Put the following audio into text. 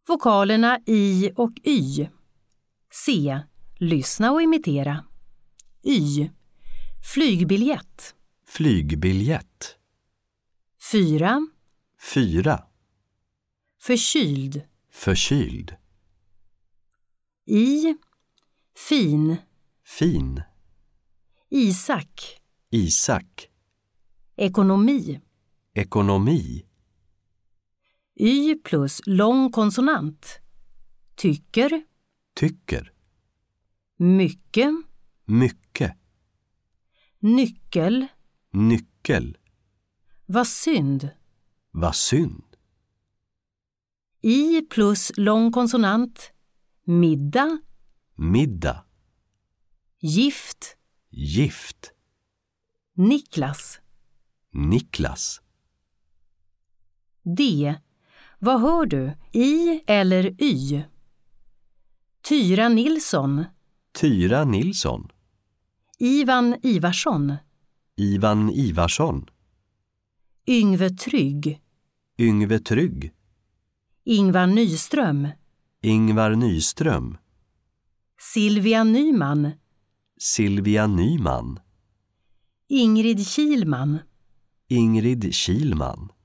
Vokalerna I och Y. C. Lyssna och imitera. Y. Flygbiljett. Flygbiljett. 4. 4. Förkyld. Förkyld. I. Fin. Fin. Isak. Isak. Ekonomi. Ekonomi. Y plus lång konsonant. Tycker. Tycker. Mycket. Mycket. Nyckel. Nyckel. Vad synd. Vad synd. I plus lång konsonant. Middag. Middag. Gift. Gift. Niklas. Niklas. D. Vad hör du? I eller Y? Tyra Nilsson. Tyra Nilsson. Ivan Ivarsson. Ivan Ivarsson. Yngve Trygg. Yngve Trygg. Ingvar Nyström. Ingvar Nyström. Silvia Nyman. Silvia Nyman. Ingrid Kilman. Ingrid Kilman.